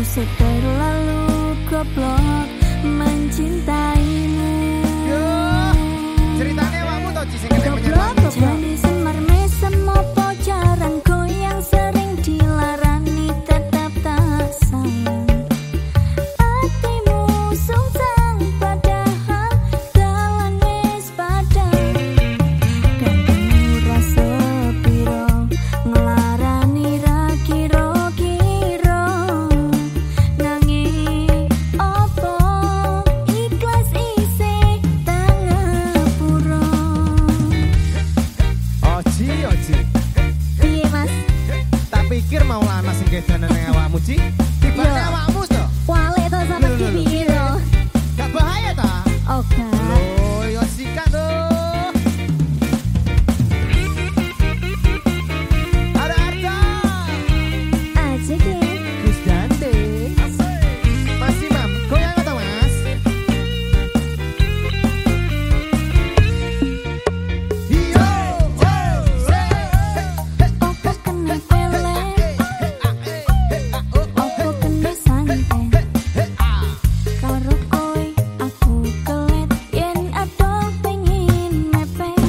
terlalu goblok mencintaimu. Yo, ceritanya awakmu tau Ci sing kene penyanyi. Jadi semar mesem opo jarang goyang sering dilarani tetap tak sayang. Hatimu sungsang padahal dalan wis padang. Gantengmu rasa piro ngelarani ra kira-kira. Nanging opo ikhlas isih tak ngapura. Oji. Piye Mas? Tak pikir mau lana sing kedanan ning awakmu Ci. Tibane awakmu to. Wale to sampe piye to? Gak bahaya ta? Oke. Oh, yo sikat to. Ada. Asik ya. Gus Dante. Mas Imam, goyang to Mas? Yo, Opo kena pelet, opo kena santet. Karo kowe aku kelet yen adol pengin mepet.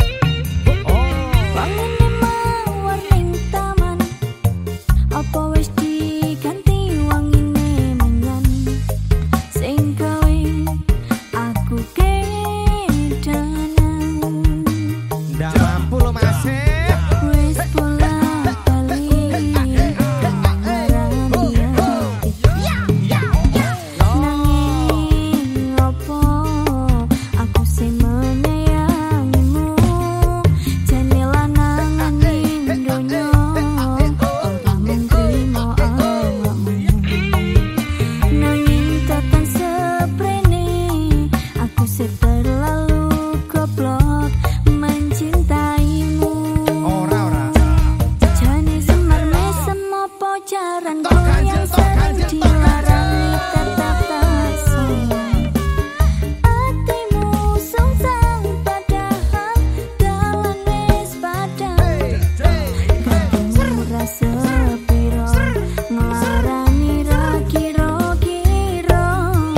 Wangene mawar ning taman, opo wis diganti wangine menyan. Sing gawe aku kedanan. ndak mampu lo Mas. Wis bolak-balik ngarani hati. Nanging opo aku sing menyayangimu. Jane lanangan ning donya ora mung trimo awakmu. Nanging tekan seprene aku sing terlalu goblok mencintaimu. Ora. Jane semar mesem opo jaran goyang sering dilarani tetap tak sayang. Hatimu sungsang padahal dalan wis padang. Gantengmu rasa piro ngelarani ra kira-kira.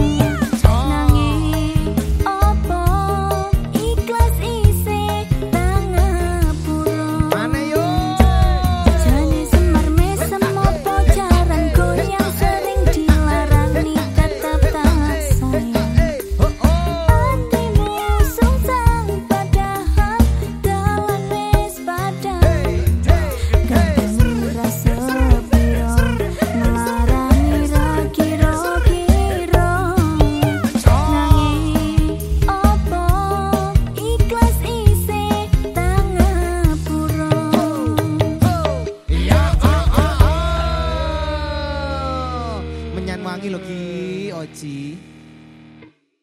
Nanging opo ikhlas isih tak ngapura. Mana yo? Jane semar mesem opo jaran goyang sering dilarani tetap tak sayang. Hatimu sungsang padahal dalan wis padang. Gantengmu rasa piro ngelarani ra kira-kira. Nanging opo ikhlas isih tak ngapura. Iya. Menyan wangi lo Ki Oji.